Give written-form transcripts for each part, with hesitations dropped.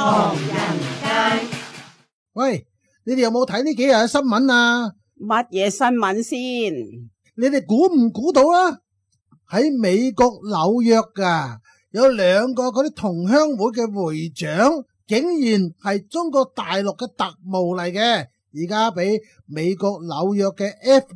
唐人街。 喂，你哋有冇睇呢幾日嘅新聞啊？ 乜嘢新聞先？ 你哋估唔估到啊？喺美國紐約噶，有兩個嗰啲同鄉會嘅會長，竟然係中國大陸嘅特務嚟嘅，而家俾美國紐約嘅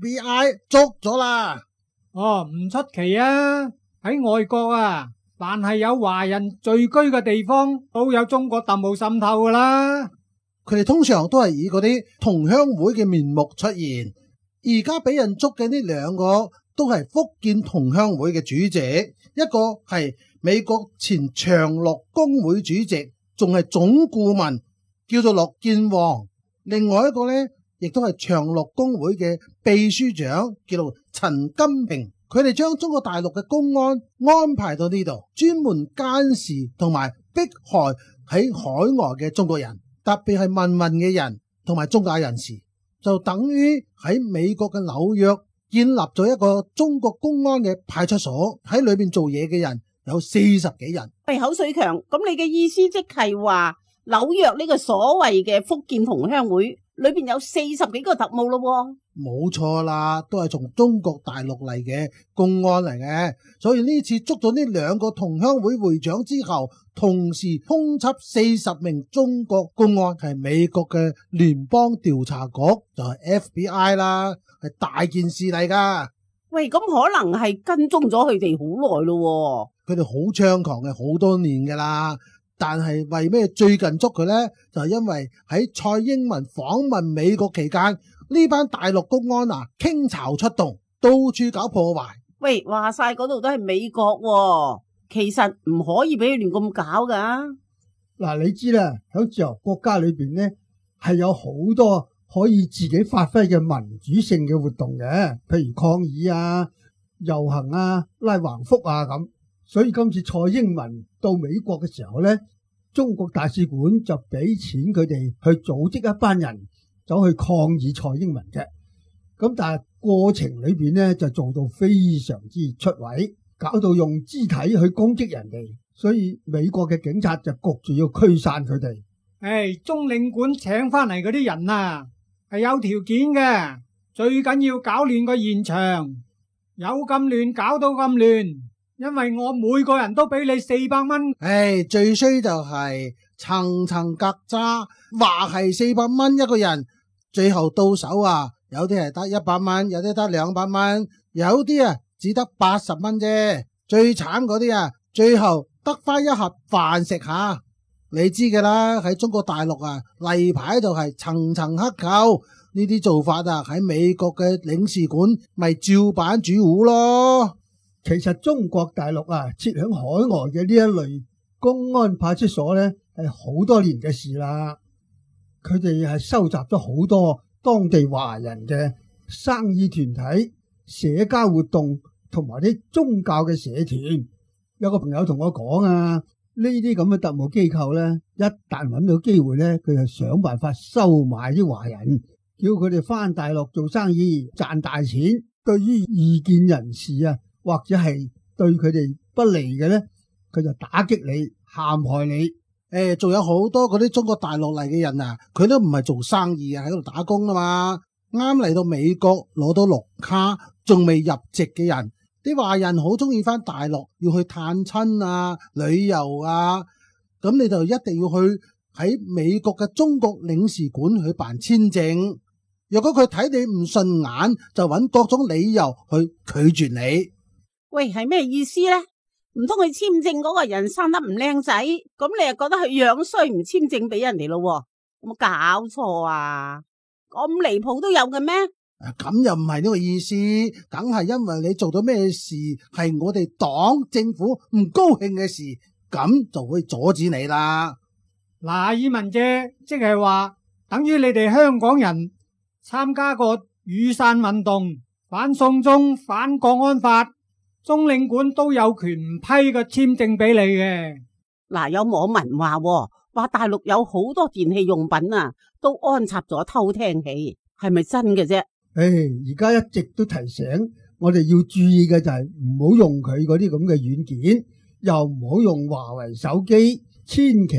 FBI 捉咗啦。 哦，唔出奇啊！喺外國啊，凡係有華人聚居嘅地方，都有中國特務滲透噶啦。 佢哋通常都係以嗰啲同鄉會嘅面目出現。而家俾人捉嘅呢兩個都係福建同鄉會嘅主席，一個係美國前長樂工會主席，仲係總顧問，叫做駱建旺。另外一個呢，亦都係長樂工會嘅秘書長，叫做陳金平。佢哋將中國大陸嘅公安安排到呢度，專門監視同埋迫害喺海外嘅中國人，特別係民運嘅人同埋中介人士。就等於喺美國嘅紐約建立咗一個中國公安嘅派出所，喺裏邊做嘢嘅人有40幾人。 喂，口水強，咁你嘅意思即係話紐約呢個所謂嘅福建同鄉會裏邊有40幾個特務咯？ 冇錯啦，都係從中國大陸嚟嘅公安嚟嘅，所以呢次捉咗呢兩個同鄉會會長之後，同時通緝40名中國公安，係美國嘅聯邦調查局，就係 FBI 啦，係大件事嚟噶。 喂，咁可能係跟蹤咗佢哋好耐咯。 佢哋好猖狂嘅，好多年噶啦。但係為咩最近捉佢呢？就係因為喺蔡英文訪問美國期間，呢班大陸公安啊傾巢出動，到處搞破壞。 喂，話晒嗰度都係美國喎，其實唔可以俾佢亂咁搞噶。 嗱，你知啦，喺自由國家裏邊呢，係有好多可以自己發揮嘅民主性嘅活動嘅，譬如抗議啊、遊行啊、拉橫幅啊咁。所以今次蔡英文到美國嘅時候呢，中國大使館就俾錢佢哋去組織一班人走去抗議蔡英文嘅。咁但係過程裏邊呢，就做到非常之出位，搞到用肢體去攻擊人哋，所以美國嘅警察就焗住要驅散佢哋。 中領館請翻嚟嗰啲人啊，係有條件嘅，最緊要搞亂個現場，有咁亂搞到咁亂。因為我每個人都俾你400蚊， 最衰就係層層格渣，話係400蚊一個人，最後到手啊，有啲係得100蚊，有啲得200蚊，有啲啊只得80蚊啫。最慘嗰啲啊，最後得翻一盒飯食下。你知㗎啦，喺中國大陸啊，例牌就係層層克扣，呢啲做法啊，喺美國嘅領事館咪照板煮碗咯。 其實中國大陸啊，設響海外嘅呢一類公安派出所呢，係好多年嘅事啦。佢哋係收集咗好多當地華人嘅生意團體、社交活動同埋啲宗教嘅社團。有個朋友同我講啊，呢啲咁嘅特務機構呢，一旦揾到機會呢，佢就想辦法收買啲華人，叫佢哋返大陸做生意賺大錢。對於異見人士啊，或者係對佢哋不利嘅呢，佢就打擊你、陷害你。 仲有好多嗰啲中國大陸嚟嘅人啊，佢都唔係做生意啊，喺度打工啊嘛。啱嚟到美國攞到綠卡，仲未入籍嘅人，啲華人好中意翻大陸，要去探親啊、旅遊啊，咁你就一定要去喺美國嘅中國領事館去辦簽證。若果佢睇你唔順眼，就揾各種理由去拒絕你。 喂，係咩意思呢？唔通佢簽證嗰個人生得唔靚仔，咁你又覺得佢樣衰唔簽證俾人哋咯？有冇搞錯啊？咁離譜都有嘅咩？ 咁又唔係呢個意思，梗係因為你做到咩事係我哋黨政府唔高興嘅事，咁就會阻止你啦。 嗱，以文姐即係話，等於你哋香港人參加過雨傘運動、反送中、反國安法，中領館都有權唔批個簽證俾你嘅。 嗱，有網民話大陸有好多電器用品啊，都安插咗偷聽器，係咪真嘅啫？ 而家一直都提醒我哋要注意嘅就係唔好用佢嗰啲咁嘅軟件，又唔好用華為手機，千祈咧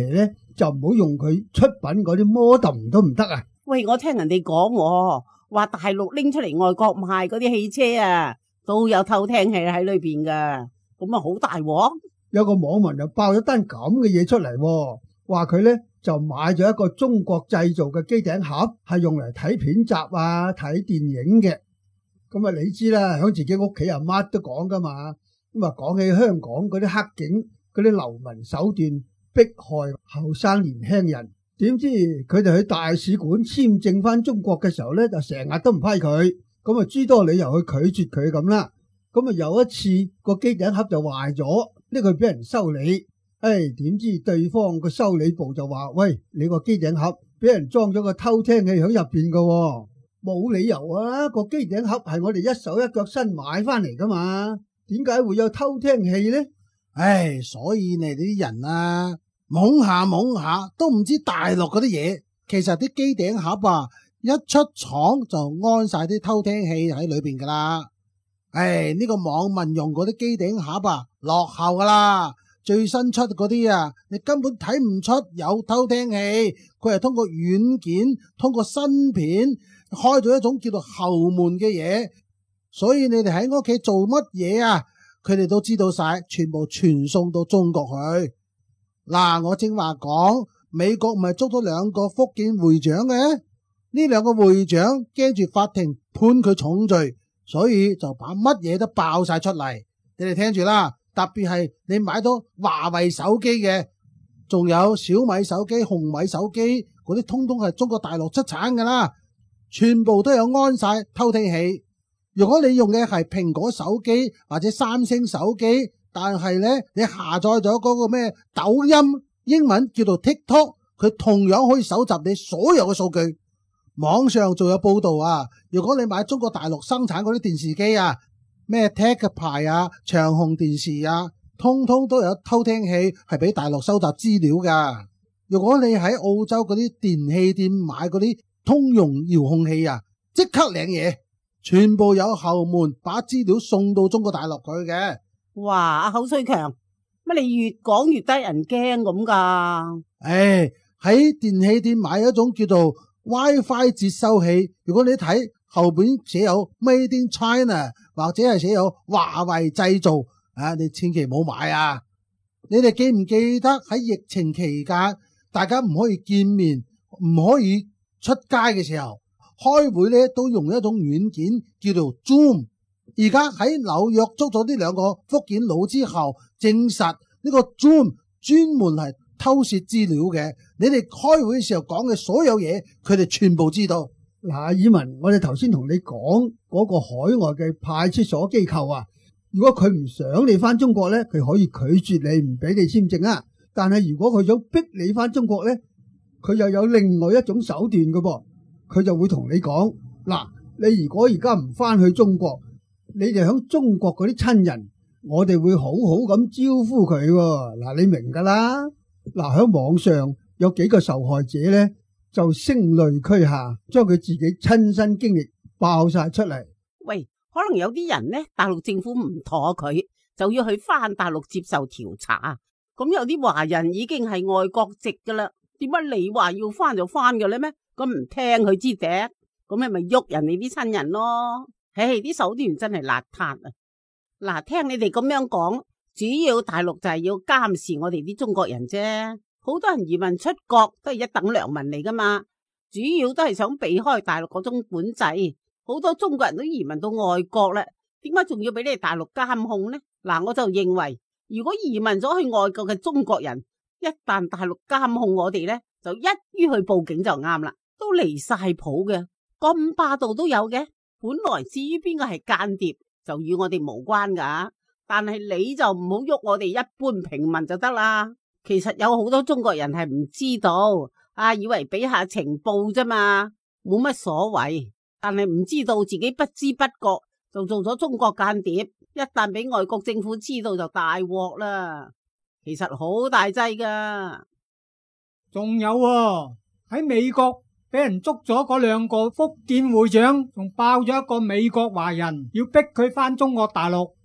就唔好用佢出品嗰啲 model 都唔得啊！ 喂，我聽人哋講話大陸拎出嚟外國賣嗰啲汽車啊，都有偷聽器喺裏邊噶，咁啊好大鑊。 有個網民就爆咗單咁嘅嘢出嚟，話佢呢就買咗一個中國製造嘅機頂盒，係用嚟睇片集啊、睇電影嘅。咁啊，你知啦，響自己屋企啊乜都講噶嘛。咁啊，講起香港嗰啲黑警嗰啲流氓手段迫害後生年輕人，點知佢哋去大使館簽證翻中國嘅時候呢，就成日都唔批佢，咁啊諸多理由去拒絕佢咁啦。咁啊有一次個機頂盒就壞咗，呢個俾人修理，點知對方個修理部就話：喂，你個機頂盒俾人裝咗個偷聽器喺入邊噶，冇理由啊！個機頂盒係我哋一手一腳新買翻嚟噶嘛，點解會有偷聽器呢？ 所以你哋啲人啊，懵下都唔知大陸嗰啲嘢，其實啲機頂盒啊，一出廠就安晒啲偷聽器喺裏邊噶啦。呢個網民用嗰啲機頂盒啊，落後噶啦，最新出嗰啲啊，你根本睇唔出有偷聽器，佢係通過軟件，通過芯片開咗一種叫做後門嘅嘢，所以你哋喺屋企做乜嘢啊，佢哋都知道晒，全部傳送到中國去。嗱，我正話講，美國唔係捉咗兩個福建會長嘅，呢兩個會長驚住法庭判佢重罪，所以就把乜嘢都爆晒出嚟。你哋聽住啦，特別係你買到華為手機嘅，仲有小米手機、紅米手機嗰啲，通通係中國大陸出產噶啦，全部都有安晒偷聽器。如果你用嘅係蘋果手機或者三星手機，但係呢，你下載咗嗰個咩抖音，英文叫做 TikTok， 佢同樣可以搜集你所有嘅數據。網上仲有報道啊，如果你買中國大陸生產嗰啲電視機啊，咩 Tech 牌啊、長虹電視啊，通通都有偷聽器，係俾大陸收集資料噶。如果你喺澳洲嗰啲電器店買嗰啲通用遙控器啊，即刻領嘢，全部有後門把資料送到中國大陸去嘅。 哇，阿口水強，乜你越講越得人驚咁噶？ 喺電器店買一種叫做 WiFi 接收器，如果你睇後邊寫有 Made in China 或者係寫有華為製造，你千祈唔好買啊！你哋記唔記得喺疫情期間，大家唔可以見面，唔可以出街嘅時候，開會咧都用一種軟件叫做 Zoom。而家喺紐約捉咗呢兩個福建佬之後，證實呢個 Zoom 專門係偷竊資料嘅。你哋開會嘅時候講嘅所有嘢，佢哋全部知道。 嗱，以文，我哋頭先同你講嗰個海外嘅派出所機構啊，如果佢唔想你翻中國咧，佢可以拒絕你，唔俾你簽證啊。但係如果佢想逼你翻中國咧，佢又有另外一種手段嘅噃，佢就會同你講：嗱，你如果而家唔翻去中國，你哋響中國嗰啲親人，我哋會好好咁招呼佢。嗱，你明噶啦。嗱，響網上有幾個受害者咧，就聲淚俱下，將佢自己親身經歷爆晒出嚟。 喂，可能有啲人呢，大陸政府唔妥佢，就要去翻大陸接受調查。咁有啲華人已經係外國籍噶啦，點解你話要翻就翻嘅咧咩？咁唔聽佢支笛，咁你咪喐人哋啲親人咯。啲手段真係邋遢啊！嗱，聽你哋咁樣講，主要大陸就係要監視我哋啲中國人啫。好多人移民出國都係一等良民嚟噶嘛，主要都係想避開大陸嗰種管制。好多中國人都移民到外國啦，點解仲要俾你哋大陸監控呢？嗱，我就認為，如果移民咗去外國嘅中國人，一旦大陸監控我哋呢，就一於去報警就啱啦。都離晒譜嘅，咁霸道都有嘅。本來至於邊個係間諜，就與我哋無關噶，但係你就唔好喐我哋一般平民就得啦。其實有好多中國人係唔知道，以為俾下情報啫嘛，冇乜所謂。但係唔知道自己不知不覺就做咗中國間諜，一旦俾外國政府知道就大鑊啦。其實好大劑噶。 仲有喺美國俾人捉咗嗰兩個福建會長，仲爆咗一個美國華人，要逼佢翻中國大陸。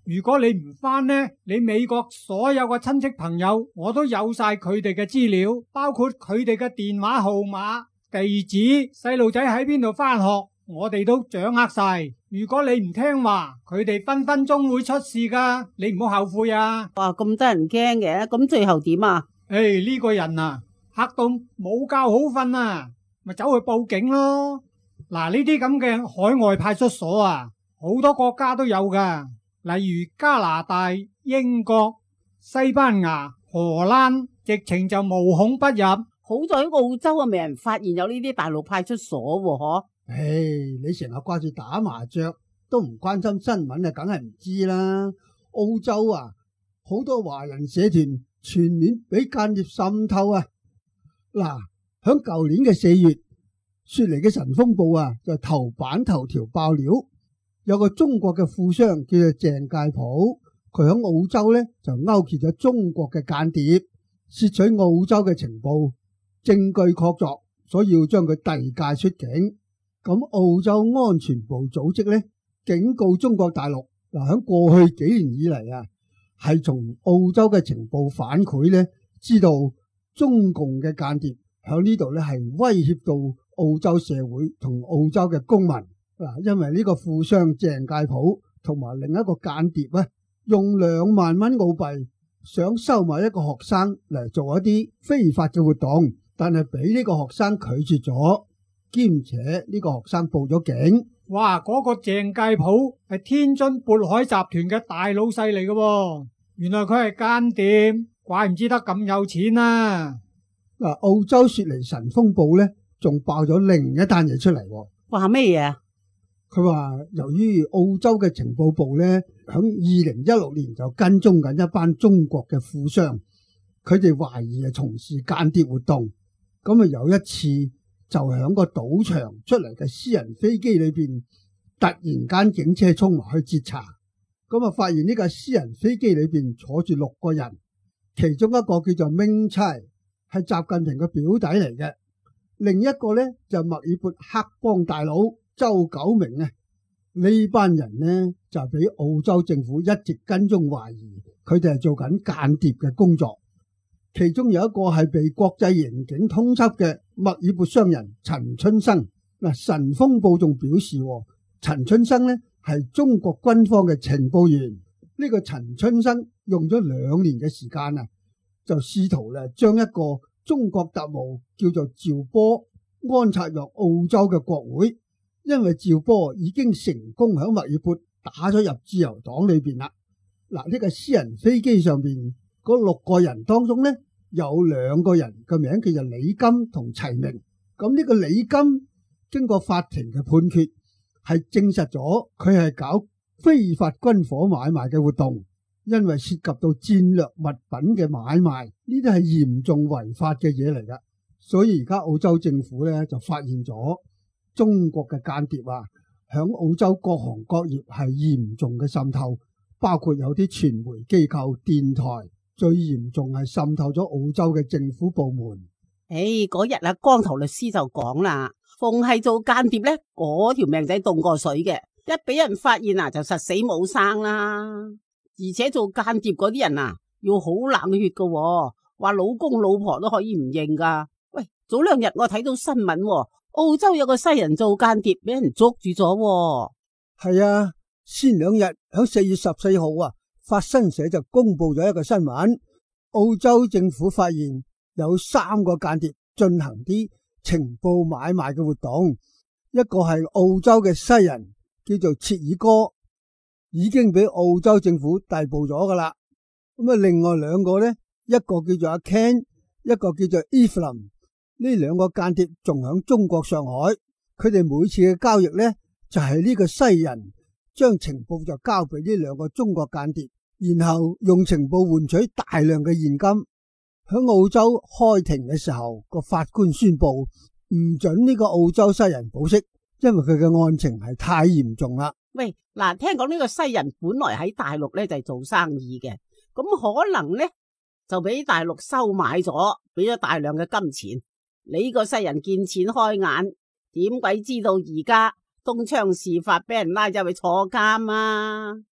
如果你唔返呢，你美國所有嘅親戚朋友，我都有晒佢哋嘅資料，包括佢哋嘅電話號碼、地址、細路仔喺邊度返學，我哋都掌握晒。如果你唔聽話，佢哋分分鐘會出事噶，你唔好後悔啊！ 哇，咁得人驚嘅，咁最後點啊？ 呢個人啊，嚇到冇覺好瞓啊，咪走去報警咯。嗱，呢啲咁嘅海外派出所啊，好多國家都有噶。例如加拿大、英國、西班牙、荷蘭，直情就無孔不入。 好在喺澳洲啊，未人發現有呢啲大陸派出所喎， 你成日掛住打麻雀，都唔關心新聞啊，梗係唔知啦。澳洲啊，好多華人社團全面俾間諜滲透啊。嗱，響舊年嘅4月，雪梨嘅晨鋒報啊，就頭版頭條爆料。有個中國嘅富商叫做鄭介甫，佢喺澳洲呢就勾結咗中國嘅間諜，竊取澳洲嘅情報，證據確鑿，所以要將佢遞解出境。咁澳洲安全部組織呢警告中國大陸，嗱，喺過去幾年以嚟啊，係從澳洲嘅情報反饋呢，知道中共嘅間諜喺呢度呢係威脅到澳洲社會同澳洲嘅公民。嗱，因為呢個富商鄭介甫同埋另一個間諜啊，用2萬蚊澳幣想收買一個學生嚟做一啲非法嘅活動，但係俾呢個學生拒絕咗，兼且呢個學生報咗警。 哇！嗰個鄭介甫係天津渤海集團嘅大老細嚟嘅，原來佢係間諜，怪唔知得咁有錢啊！ 嗱，澳洲雪梨晨鋒報呢，仲爆咗另一單嘢出嚟。 話咩嘢啊？ 佢話由於澳洲嘅情報部呢，響2016年就跟蹤緊一班中國嘅富商，佢哋懷疑係從事間諜活動。咁啊有一次就響個賭場出嚟嘅私人飛機裏邊，突然間警車衝埋去截查，咁啊發現呢個私人飛機裏邊坐住6個人，其中一個叫做明差，係習近平嘅表弟嚟嘅，另一個呢就墨爾本黑幫大佬周九明啊。呢班人呢就俾澳洲政府一直跟蹤，懷疑佢哋係做緊間諜嘅工作。其中有一個係被國際刑警通緝嘅墨爾本商人陳春生。嗱，晨鋒報仲表示，陳春生呢係中國軍方嘅情報員。呢個陳春生用咗2年嘅時間啊，就試圖咧將一個中國特務叫做趙波安插入澳洲嘅國會。因為趙波已經成功喺墨爾本打咗入自由黨裏邊啦。嗱，呢個私人飛機上邊嗰6個人當中呢，有2個人嘅名叫做李金同齊明。咁呢個李金經過法庭嘅判決，係證實咗佢係搞非法軍火買賣嘅活動，因為涉及到戰略物品嘅買賣，呢啲係嚴重違法嘅嘢嚟噶。所以而家澳洲政府呢，就發現咗中國嘅間諜啊，響澳洲各行各業係嚴重嘅滲透，包括有啲傳媒機構、電台，最嚴重係滲透咗澳洲嘅政府部門。 嗰日啊，光頭律師就講啦，逢係做間諜呢，嗰條命仔凍過水嘅，一俾人發現啊，就實死冇生啦。而且做間諜嗰啲人啊，要好冷血噶，話老公老婆都可以唔認噶。喂，早2日我睇到新聞，澳洲有個西人做間諜，俾人捉住咗。 係啊，先2日喺4月14號啊，法新社就公布咗一個新聞，澳洲政府發現有3個間諜進行啲情報買賣嘅活動。一個係澳洲嘅西人叫做切爾哥，已經俾澳洲政府逮捕咗噶啦。咁啊，另外2個呢，一個叫做阿 Ken， 一個叫做 Evelyn。呢2個間諜仲響中國上海，佢哋每次嘅交易呢，就係呢個西人將情報就交俾呢2個中國間諜，然後用情報換取大量嘅現金。響澳洲開庭嘅時候，個法官宣布唔准呢個澳洲西人保釋，因為佢嘅案情係太嚴重啦。 喂，嗱，聽講呢個西人本來喺大陸呢就係做生意嘅，咁可能呢就俾大陸收買咗，俾咗大量嘅金錢。你個西人見錢開眼，點鬼知道而家東窗事發，俾人拉入去坐監啊？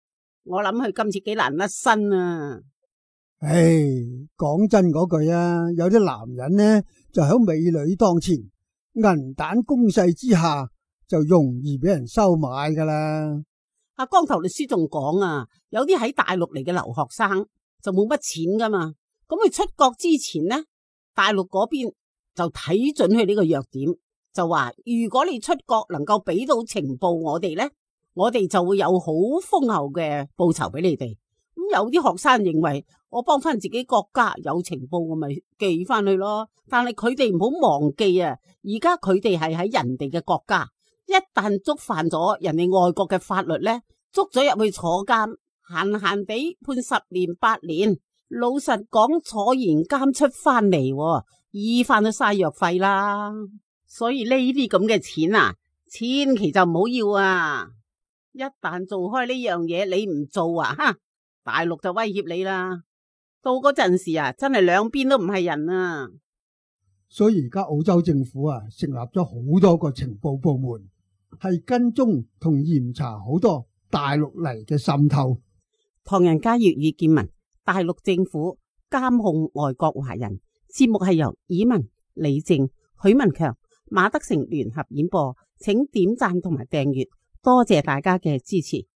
我諗佢今次幾難甩身啊！ 唉，講真嗰句啊，有啲男人呢就喺美女當前，銀彈攻勢之下，就容易俾人收買噶啦。 阿光頭律師仲講啊，有啲喺大陸嚟嘅留學生就冇乜錢噶嘛，咁佢出國之前呢，大陸嗰邊就睇準佢呢個弱點，就話如果你出國能夠俾到情報我哋呢，我哋就會有好豐厚嘅報酬俾你哋。咁有啲學生認為我幫翻自己國家有情報，我咪寄翻去咯。但係佢哋唔好忘記啊，而家佢哋係喺人哋嘅國家，一旦觸犯咗人哋外國嘅法律呢，捉咗入去坐監，閒閒地判10年8年。老實講，坐完監出翻嚟，醫翻都嘥藥費啦。所以呢啲咁嘅錢啊，千祈就唔好要啊！一旦做開呢樣嘢，你唔做啊，大陸就威脅你啦。到嗰陣時啊，真係兩邊都唔係人啊！ 所以而家澳洲政府啊，成立咗好多個情報部門，係跟蹤同嚴查好多大陸嚟嘅滲透。 唐人街粵語見聞，大陸政府監控外國華人。節目係由以文、李靜、許文強、馬德成聯合演播，請點讚同埋訂閱，多謝大家嘅支持。